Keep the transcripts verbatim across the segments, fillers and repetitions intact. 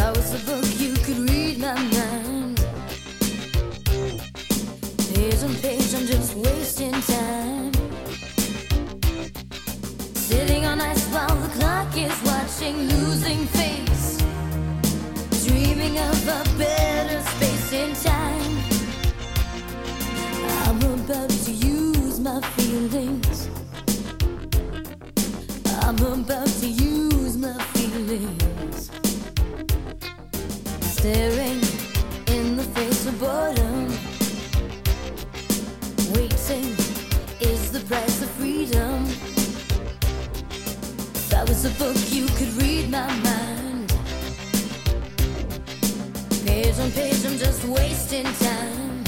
I was a book you could read my mind. Page on page, I'm just wasting time. Sitting on ice while the clock is watching, losing face, dreaming of a better space in time. I'm about to use my feelings. I'm about to use my feelings. Staring in the face of boredom. Waiting is the price of freedom. If I was a book, you could read my mind. Page on page, I'm just wasting time.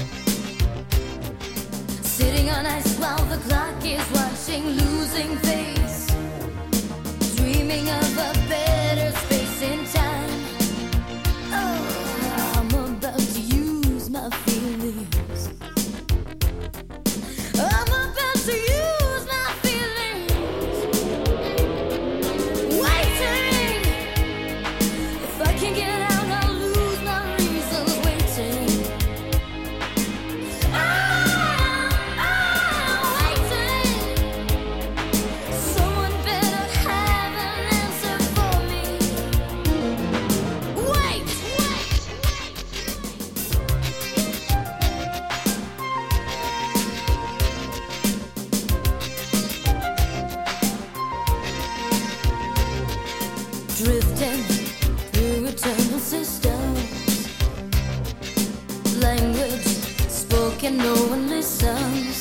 Sitting on ice while the clock is watching, losing face, dreaming of a better space in time. Oh, I'm about to use my feelings. I'm about to use my feelings. Waiting. If I can get out, I'll lose my reasons. Waiting. Ah, ah, waiting. Someone better have an answer for me. Wait, wait. Drifting through eternal systems, language spoken, no one listens.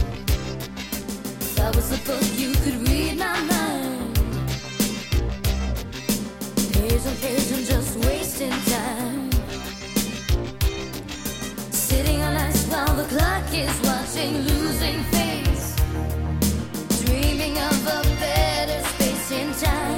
If I was a book, you could read my mind. Page on page, I'm just wasting time. Sitting on ice while the clock is watching, losing face, dreaming of a better space in time.